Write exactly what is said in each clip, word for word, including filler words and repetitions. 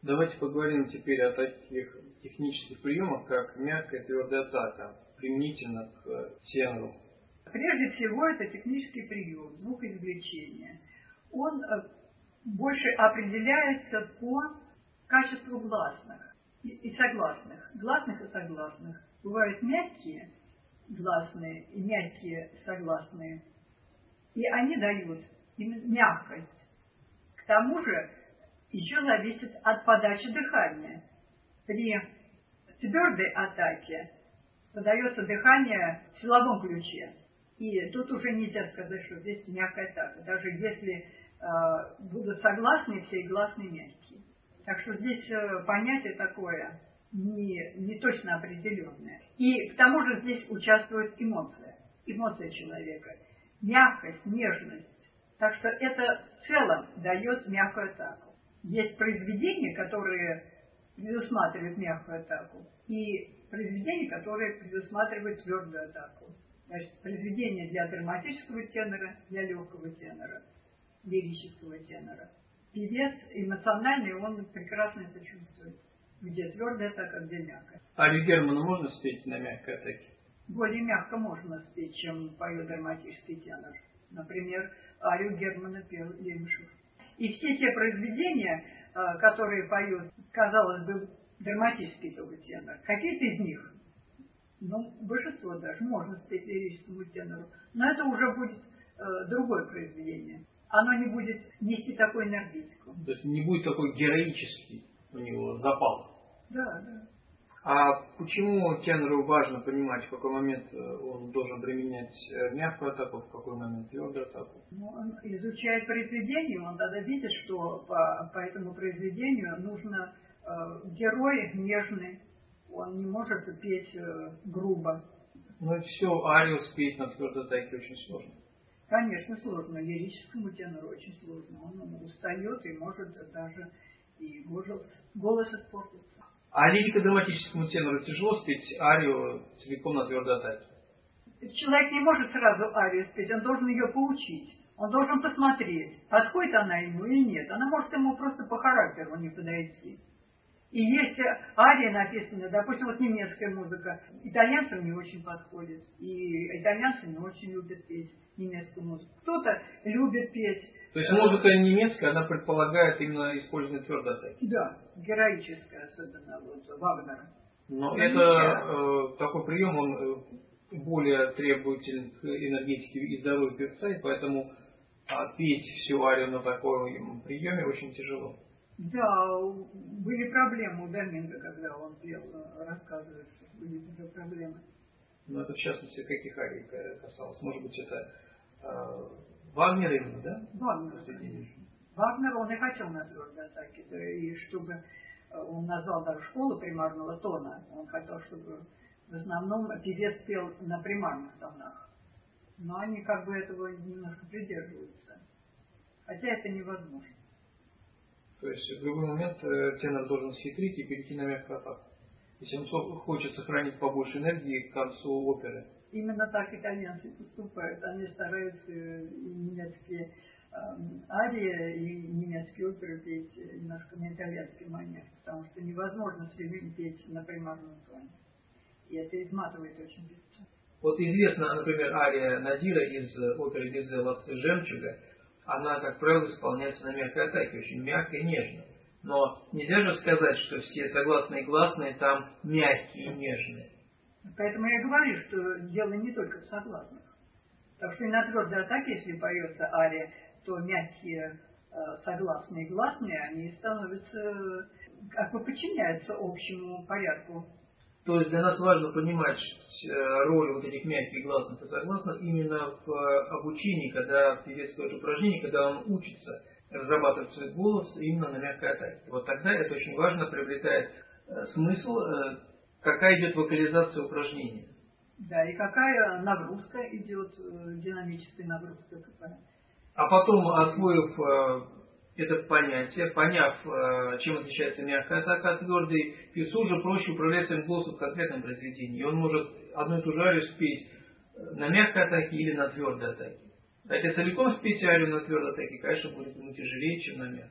Давайте поговорим теперь о таких технических приемах, как мягкая и твердая атака, применительно к тенору. Прежде всего, это технический прием, звукоизвлечения. Он больше определяется по качеству гласных и согласных. Гласных и согласных. Бывают мягкие гласные и мягкие согласные. И они дают именно мягкость. К тому же еще зависит от подачи дыхания. При твердой атаке подается дыхание в силовом ключе. И тут уже нельзя сказать, что здесь мягкая атака. Даже если э, будут согласные, все и гласные мягкие. Так что здесь э, понятие такое не, не точно определенное. И к тому же здесь участвует эмоция. Эмоция человека. Мягкость, нежность. Так что это в целом дает мягкую атаку. Есть произведения, которые предусматривают мягкую атаку, и произведения, которые предусматривают твердую атаку. Значит, произведения для драматического тенора, для легкого тенора, лирического тенора. Певец эмоциональный, он прекрасно это чувствует. Где твердая атака, где мягкая. Арию Германа можно спеть на мягкой атаке? Более мягко можно спеть, чем поет драматический тенор. Например, арию Германа пел Лемешев. И все те произведения, которые поют, казалось бы, драматический только тенор, какие-то из них, ну, большинство даже, можно спеть лирическому тенору, но это уже будет э, другое произведение. Оно не будет нести такую энергетику. То есть не будет такой героический у него запал. Да, да. А почему тенору важно понимать, в какой момент он должен применять мягкую атаку, в какой момент твердую атаку? Ну, он изучает произведение, он тогда видит, что по, по этому произведению нужно э, герой нежный, он не может петь э, грубо. Ну и все, арию спеть на твердой атаке очень сложно. Конечно, сложно. Лирическому тенору очень сложно. Он, он устает и может даже и голос, голос испортится. А лирико-драматическому тенору тяжело спеть арию целиком на твердой атаке? Человек не может сразу арию спеть, он должен ее поучить. Он должен посмотреть, подходит она ему или нет. Она может ему просто по характеру не подойти. И есть арии написаны, допустим, вот немецкая музыка, итальянцам не очень подходит. И итальянцы не очень любят петь немецкую музыку. Кто-то любит петь. То есть музыка немецкая, она предполагает именно использование твердой атаки? Да, героическая, особенно вот Вагнера. Но это э, такой прием, он э, более требователен к энергетике и здоровью певца, и поэтому э, петь всю арию на таком приеме очень тяжело. Да, были проблемы у Доминго, когда он пел, рассказывает, что были уже проблемы. Ну это в частности каких арий касалось? Может быть это э, Вагнер именно, да? Вагнер. Вагнер, он и хотел на твердой атаке, да, и чтобы он назвал даже школу примарного тона, он хотел, чтобы в основном певец пел на примарных тонах. Но они как бы этого немножко придерживаются. Хотя это невозможно. То есть в любой момент тенор должен схитрить и перейти на мягкую атаку. Если он хочет сохранить побольше энергии к концу оперы. Именно так итальянцы поступают. Они стараются и немецкие э, арии, и немецкие оперы петь немножко на итальянский манер, потому что невозможно все время петь на примарном тоне. И это изматывает очень быстро. Вот известна, например, ария Надира из оперы Безе «Ловцы жемчуга». Она, как правило, исполняется на мягкой атаке, очень мягко и нежно. Но нельзя же сказать, что все согласные и гласные там мягкие и нежные. Поэтому я говорю, что дело не только в согласных. Так что и на твердой атаке, если поется ария, то мягкие э, согласные и гласные, они становятся, как бы подчиняются общему порядку. То есть для нас важно понимать роль вот этих мягких гласных и согласных именно в обучении, когда певец делает упражнение, когда он учится разрабатывать свой голос именно на мягкой атаке. Вот тогда это очень важно, приобретает смысл, какая идет вокализация упражнения. Да, и какая нагрузка идет, динамическая нагрузка какая. А потом, освоив это понятие, поняв, чем отличается мягкая атака от твердой, певцу уже проще управлять своим голосом в конкретном произведении. И он может одну и ту же арию спеть на мягкой атаке или на твердой атаке. Хотя целиком спеть арию на твердой атаке, конечно, будет ему тяжелее, чем на мягкой.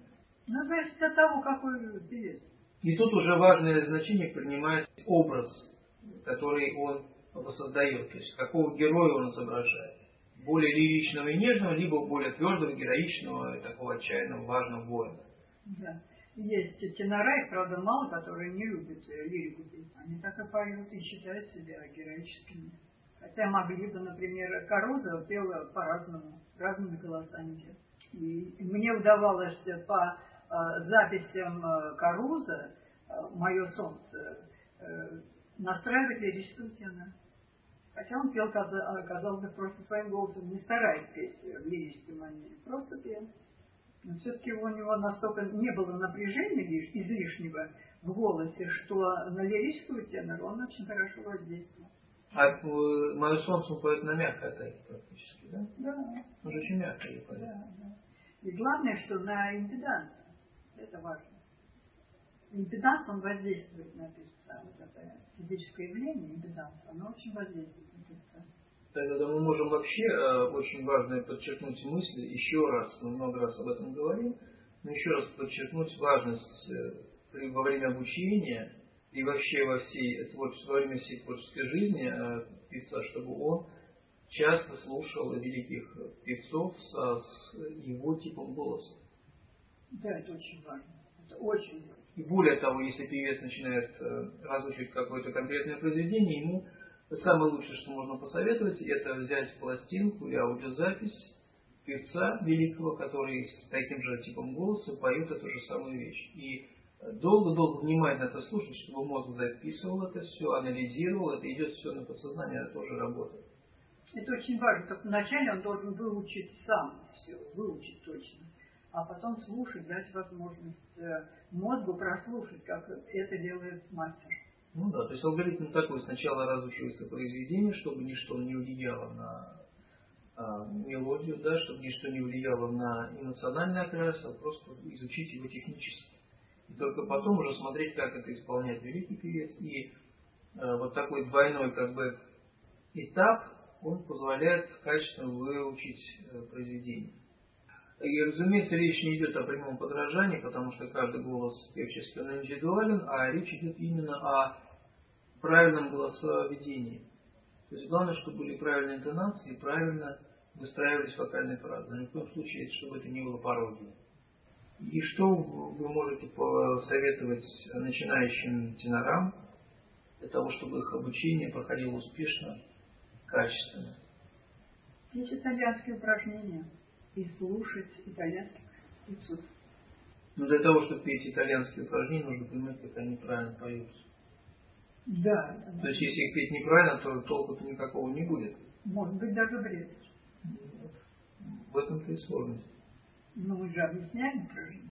Ну, зависит от того, какой певец. И тут уже важное значение принимает образ, который он воссоздает, то есть какого героя он изображает. Более лиричного и нежного, либо более твердого, героичного, такого отчаянного, важного воина. Да. Есть тенора, правда, мало, которые не любят лирику петь. Они так и поют и считают себя героическими. Хотя могли бы, например, Карузо пела по-разному, разными голосами. И мне удавалось по э, записям Карузо «Мое солнце» э, настраивать лирического тенора. Хотя он пел, казалось бы, просто своим голосом, не стараясь петь в лирической манере, просто пел. Но все-таки у него настолько не было напряжения излишнего в голосе, что на лирического тенора он очень хорошо воздействовал. А «Мое солнце» он поет на мягкой атаке практически, да? Да. Он же очень мягкий поет. Да, да. И главное, что на импеданс. Это важно. Импеданс, он воздействует на певца. Вот это физическое явление, импеданс, оно очень воздействует на певца. Тогда мы можем вообще э, очень важно подчеркнуть мысли, еще раз, мы много раз об этом говорим, но еще раз подчеркнуть важность э, во время обучения и вообще во, всей, творче, во время всей творческой жизни э, певца, чтобы он часто слушал великих певцов со, с его типом голоса. Да, это очень важно. Это очень важно. И более того, если певец начинает э, разучивать какое-то конкретное произведение, ему самое лучшее, что можно посоветовать, это взять пластинку или аудиозапись певца великого, который с таким же типом голоса поет эту же самую вещь. И долго-долго внимательно это слушать, чтобы мозг записывал это все, анализировал, это идет все на подсознание, это тоже работает. Это очень важно. Только вначале он должен выучить сам все, выучить точно. А потом слушать, дать возможность мозгу прослушать, как это делает мастер. Ну да, то есть алгоритм такой: сначала разучивается произведение, чтобы ничто не влияло на а, мелодию, да, чтобы ничто не влияло на эмоциональный окрас, а просто изучить его технически. И только потом уже смотреть, как это исполняет великий певец. И а, вот такой двойной как бы этап, он позволяет качественно выучить а, произведение. И, разумеется, речь не идет о прямом подражании, потому что каждый голос певческий, он индивидуален, а речь идет именно о правильном голосоведении. То есть главное, чтобы были правильные интонации, правильно выстраивались вокальные фразы. Но ни в коем случае, чтобы это не было пародией. И что вы можете посоветовать начинающим тенорам для того, чтобы их обучение проходило успешно, качественно? Есть итальянские упражнения. И слушать итальянских певцов. Но для того, чтобы петь итальянские упражнения, нужно понимать, как они правильно поются. Да. То есть, если их петь неправильно, то толку-то никакого не будет. Может быть, даже бред. Вот. В этом-то и сложность. Но мы же объясняем упражнения.